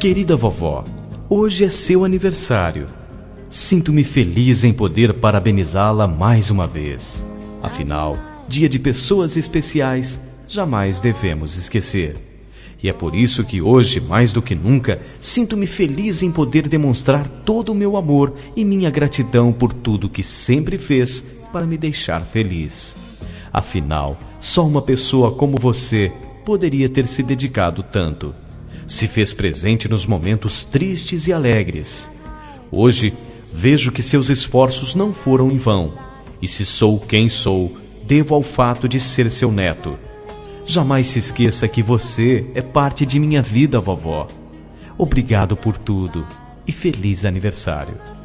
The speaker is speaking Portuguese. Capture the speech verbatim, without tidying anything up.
Querida vovó, hoje é seu aniversário. Sinto-me feliz em poder parabenizá-la mais uma vez. Afinal, dia de pessoas especiais jamais devemos esquecer. E é por isso que hoje, mais do que nunca, sinto-me feliz em poder demonstrar todo o meu amor e minha gratidão por tudo que sempre fez para me deixar feliz. Afinal, só uma pessoa como você poderia ter se dedicado tanto. Se fez presente nos momentos tristes e alegres. Hoje, vejo que seus esforços não foram em vão. E se sou quem sou, devo ao fato de ser seu neto. Jamais se esqueça que você é parte de minha vida, vovó. Obrigado por tudo e feliz aniversário.